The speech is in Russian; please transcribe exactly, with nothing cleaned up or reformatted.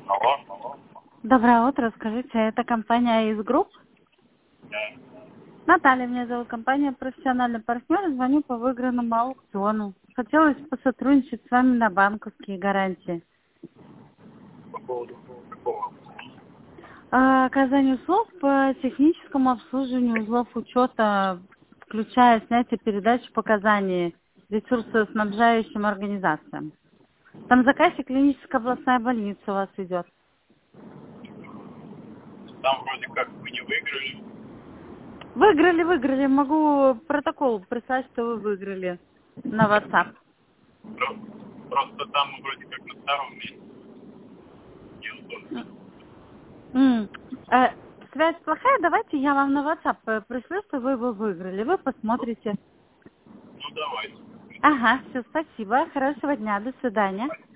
Алло. Доброе утро, скажите, это компания из групп? Да. Наталья, меня зовут, компания «Профессиональный партнер», звоню по выигранному аукциону. Хотелось посотрудничать с вами на банковские гарантии. По поводу какого? А, оказание услуг по техническому обслуживанию узлов учета, включая снятие передачи показаний ресурсоснабжающим организациям. Там заказчик клиническая областная больница у вас идет. Там вроде как вы не выиграли. Выиграли, выиграли. Могу протокол прислать, что вы выиграли на WhatsApp. Просто, просто там мы вроде как на втором месте. Неудобно. М. Э, связь плохая, давайте я вам на WhatsApp э, пришлю, что вы его выиграли. Вы посмотрите. Ну давайте. Ага, все, спасибо. Хорошего дня, до свидания.